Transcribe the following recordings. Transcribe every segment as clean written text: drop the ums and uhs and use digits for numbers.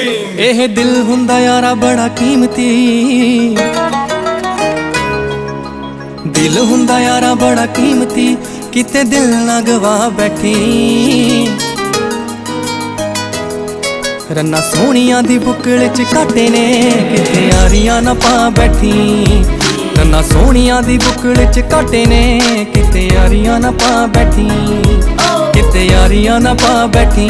ਇਹ ਦਿਲ ਹੁੰਦਾ ਯਾਰਾ ਬੜਾ ਕੀਮਤੀ, ਦਿਲ ਹੁੰਦਾ ਯਾਰਾ ਬੜਾ ਕੀਮਤੀ, ਕਿਤੇ ਦਿਲ ਨਾ ਗਵਾ ਬੈਠੀ। ਰੰਨਾ ਸੋਹਣੀਆਂ ਦੀ ਬੁੱਕਲ ਚ ਕਾਟੇ ਨੇ, ਕਿਤੇ ਯਾਰੀਆਂ ਨਾ ਪਾ ਬੈਠੀ। ਰੰਨਾ ਸੋਹਣੀਆਂ ਦੀ ਬੁੱਕਲ ਚ ਕਾਟੇ ਨੇ, ਕਿਤੇ ਯਾਰੀਆਂ ਨਾ ਪਾ ਬੈਠੀ, ਕਿਤੇ ਯਾਰੀਆਂ ਨਾ ਪਾ ਬੈਠੀ।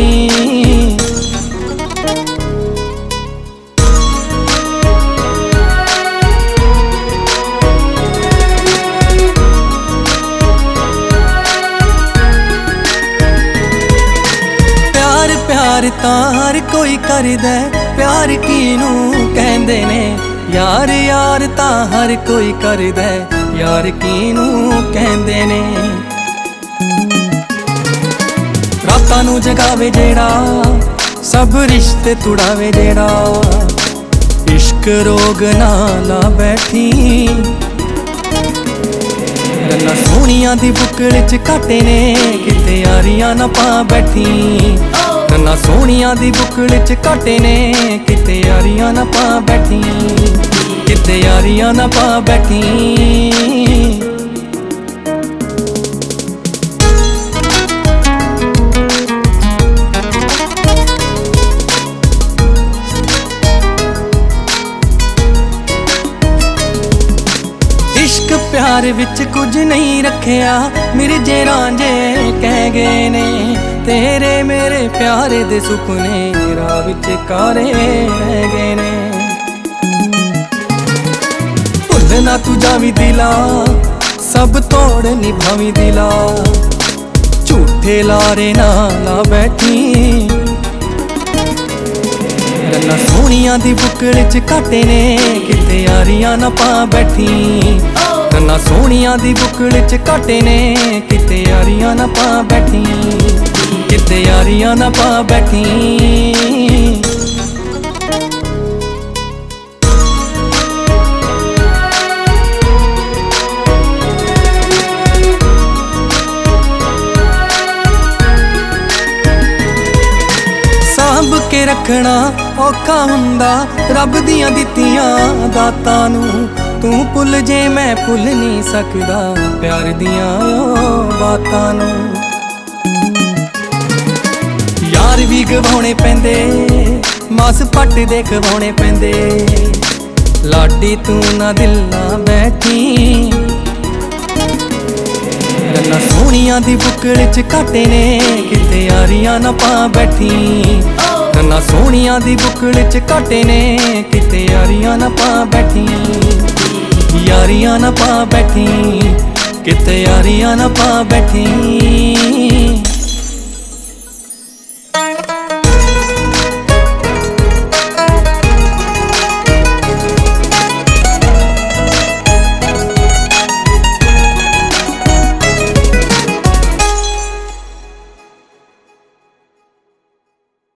प्यार तां हर कोई करदा, प्यार किनूं कहंदे ने। यार यार तां हर कोई करदा, यार किनूं कहंदे ने। रातां नूं जगावे जेड़ा, सब रिश्ते तुड़ावे जेड़ा, इश्क रोग ना ला बैठी। रन्ना सोहणियां दी बुक्कल च काटे ने, किते यारियां ना पा बैठी। रन्ना सोहणियां दी बुक्कल च काटे ने, किते यारियां ना पा बैठी, किते यारियां ना पा बैठी। इश्क प्यार विच कुछ नहीं रखिया, मिर्जे रांझे कह गए ने। तेरे मेरे प्यारे दे सुपने राह विच कारे रह गए ने। भुल ना तू जावी दिला, सब तोड़ निभावी दिला, झूठे लारे ना ला बैठी। रन्ना सोहणियां दी बुक्कल च काटे ने, किते यारियां ना पा बैठी। रन्ना सोहणियां दी बुक्कल च काटे ने, किते यारियां ना पा बैठी, किते यारियां ना पा बैठी। सांभ के रखना औखा हुंदा, रब दियां दित्तियां दातां नूं। तू भुल जे मैं भुल नहीं सकदा, प्यार दियां बातां नूं। यार भी गवाने पैंदे, मास पट दे गवाने पैंदे, लाडी तू ना दिल ना बैठी। रन्ना सोहणियां दी बुक्कल च काटे ने, किते यारियां ना पा बैठी। रन्ना सोहणियां दी बुक्कल च काटे ने, किते यारियां ना पा बैठी, यारियां ना पा बैठी, किते यारियां ना पा बैठी।